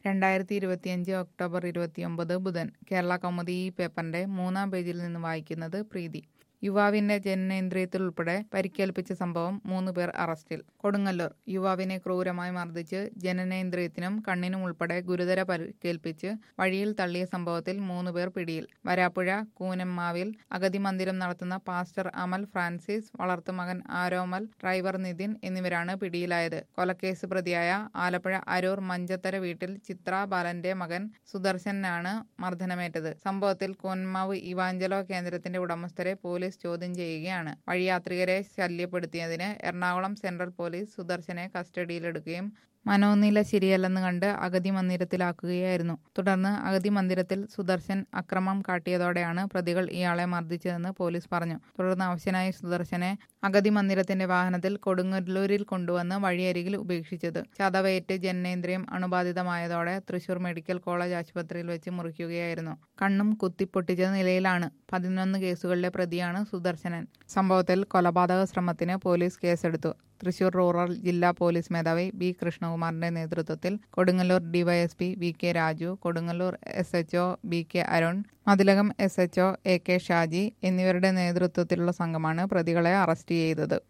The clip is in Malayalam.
2025 ഒക്ടോബർ 29 ബുധൻ. കേരള കൗമുദി ഈ പേപ്പറിന്റെ 3-ാം പേജിൽ നിന്ന് വായിക്കുന്നത് പ്രീതി. യുവാവിന്റെ ജനനേന്ദ്രിയത്തിൽ ഉൾപ്പെടെ പരിക്കേൽപ്പിച്ച സംഭവം 3 പേർ അറസ്റ്റിൽ. കൊടുങ്ങല്ലൂർ. യുവാവിനെ ക്രൂരമായി മർദ്ദിച്ച് ജനനേന്ദ്രിയത്തിനും കണ്ണിനും ഉൾപ്പെടെ ഗുരുതര പരിക്കേൽപ്പിച്ച് വഴിയിൽ തള്ളിയ സംഭവത്തിൽ 3 പേർ പിടിയിൽ. വരാപ്പുഴ കൂനമ്മാവിൽ അഗതി മന്ദിരം നടത്തുന്ന പാസ്റ്റർ അമൽ ഫ്രാൻസിസ്, വളർത്തുമകൻ ആരോമൽ, ഡ്രൈവർ നിതിൻ എന്നിവരാണ് പിടിയിലായത്. കൊലക്കേസ് പ്രതിയായ ആലപ്പുഴ അരൂർ മഞ്ചത്തര വീട്ടിൽ ചിത്ര ബാലന്റെ മകൻ സുദർശനാണ് മർദ്ദനമേറ്റത്. സംഭവത്തിൽ കൂനമ്മാവ് ഇവാഞ്ചലോ കേന്ദ്രത്തിന്റെ ഉടമസ്ഥരെ പോലീസ് ചോദ്യം ചെയ്യുകയാണ്. വഴിയാത്രികരെ ശല്യപ്പെടുത്തിയതിന് എറണാകുളം സെൻട്രൽ പോലീസ് സുദർശനെ കസ്റ്റഡിയിലെടുക്കുകയും മനോനില ശരിയല്ലെന്ന് കണ്ട് അഗതി മന്ദിരത്തിലാക്കുകയായിരുന്നു. തുടർന്ന് അഗതി മന്ദിരത്തിൽ സുദർശൻ അക്രമം കാട്ടിയതോടെയാണ് പ്രതികൾ ഇയാളെ മർദ്ദിച്ചതെന്ന് പോലീസ് പറഞ്ഞു. തുടർന്ന് അവശനായ സുദർശനെ അഗതി മന്ദിരത്തിന്റെ വാഹനത്തിൽ കൊടുങ്ങല്ലൂരിൽ കൊണ്ടുവന്ന് വഴിയരികിൽ ഉപേക്ഷിച്ചത്. ചതവേറ്റ് ജനനേന്ദ്രിയം അണുബാധിതമായതോടെ തൃശൂർ മെഡിക്കൽ കോളേജ് ആശുപത്രിയിൽ വെച്ച് മുറിക്കുകയായിരുന്നു. കണ്ണും കുത്തിപ്പൊട്ടിച്ച നിലയിലാണ്. 11 കേസുകളിലെ പ്രതിയാണ് സുദർശനൻ. സംഭവത്തിൽ കൊലപാതക ശ്രമത്തിന് പോലീസ് കേസെടുത്തു. തൃശൂർ റൂറൽ ജില്ലാ പോലീസ് മേധാവി ബി കൃഷ്ണകുമാറിന്റെ നേതൃത്വത്തിൽ Kodungallur DYSP V K Raju, Kodungallur SHO B K Arun, Mathilakam SHO AK Shaji എന്നിവരുടെ നേതൃത്വത്തിലുള്ള സംഘമാണ് പ്രതികളെ അറസ്റ്റ് ചെയ്തത്.